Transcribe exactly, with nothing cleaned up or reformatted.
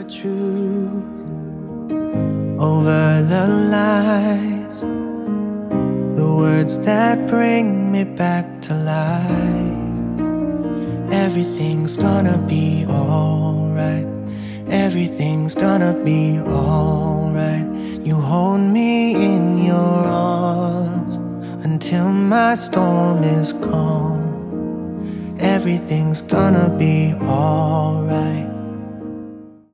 truth over the lies, the words that bring me back to life. Everything's gonna be alright. Everything's gonna be alright. You hold me in your arms until my storm is calm. Everything's gonna be alright.